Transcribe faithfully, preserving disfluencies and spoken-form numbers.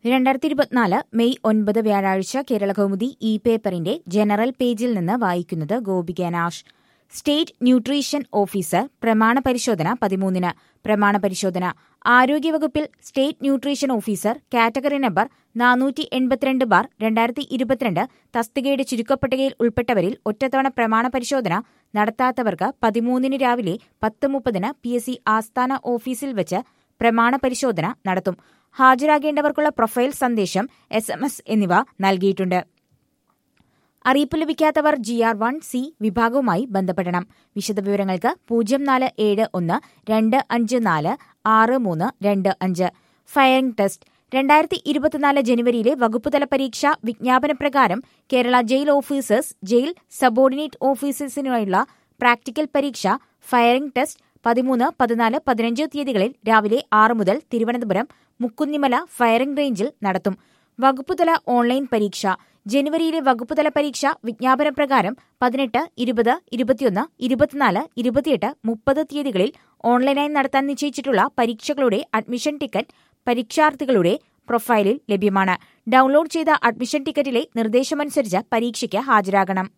രണ്ടായിരത്തി ഇരുപത്തിനാല് മെയ് ഒൻപത് വ്യാഴാഴ്ച കേരള കൗമുദി ഇ പേപ്പറിന്റെ ജനറൽ പേജിൽ നിന്ന് വായിക്കുന്നത് Gopika Nash. State nutrition officer പ്രമാണ പരിശോധന പതിമൂന്നിന്. പ്രമാണ പരിശോധന ആരോഗ്യവകുപ്പിൽ state nutrition officer category number നാനൂറ്റി എൺപത്തിരണ്ട് ബാർ രണ്ടായിരത്തി ഇരുപത്തിരണ്ട് തസ്തികയുടെ ചുരുക്കപ്പട്ടികയിൽ ഉൾപ്പെട്ടവരിൽ ഒറ്റത്തവണ പ്രമാണ പരിശോധന നടത്താത്തവർക്ക് പതിമൂന്നിന് രാവിലെ പത്ത് മുപ്പതിന് പി എസ് സി ആസ്ഥാന ഓഫീസിൽ വെച്ച് പ്രമാണ പരിശോധന നടത്തും. ഹാജരാകേണ്ടവർക്കുള്ള പ്രൊഫൈൽ സന്ദേശം, എസ് എം എസ് എന്നിവ നൽകിയിട്ടുണ്ട്. അറിയിപ്പ് ലഭിക്കാത്തവർ ജി ആർ വൺ സി വിഭാഗവുമായി ബന്ധപ്പെടണം. വിശദവിവരങ്ങൾക്ക് പൂജ്യം നാല് ഏഴ് ഒന്ന് രണ്ട് അഞ്ച് നാല് ആറ് മൂന്ന് രണ്ട് അഞ്ച്. ഫയറിംഗ് ടെസ്റ്റ് രണ്ടായിരത്തി ഇരുപത്തിനാല് ജനുവരിയിലെ വകുപ്പുതല പരീക്ഷ വിജ്ഞാപനപ്രകാരം Kerala jail officers, jail subordinate ഓഫീസേഴ്സിനുള്ള പ്രാക്ടിക്കൽ പരീക്ഷ ഫയറിംഗ് ടെസ്റ്റ് പതിമൂന്ന്, പതിനാല്, പതിനഞ്ച് തീയതികളിൽ രാവിലെ ആറ് മുതൽ തിരുവനന്തപുരം മുക്കുന്നിമല ഫയറിംഗ് റേഞ്ചിൽ നടത്തും. വകുപ്പുതല ഓൺലൈൻ പരീക്ഷ ജനുവരിയിലെ വകുപ്പുതല പരീക്ഷ വിജ്ഞാപനപ്രകാരം പതിനെട്ട്, ഇരുപത്, ഇരുപത്തിയൊന്ന്, ഇരുപത്തിനാല്, ഇരുപത്തിയെട്ട്, മുപ്പത് തീയതികളിൽ ഓൺലൈനായി നടത്താൻ നിശ്ചയിച്ചിട്ടുള്ള പരീക്ഷകളുടെ അഡ്മിഷൻ ടിക്കറ്റ് പരീക്ഷാർത്ഥികളുടെ പ്രൊഫൈലിൽ ലഭ്യമാണ്. ഡൌൺലോഡ് ചെയ്ത അഡ്മിഷൻ ടിക്കറ്റിലെ നിർദ്ദേശമനുസരിച്ച് പരീക്ഷയ്ക്ക് ഹാജരാകണം.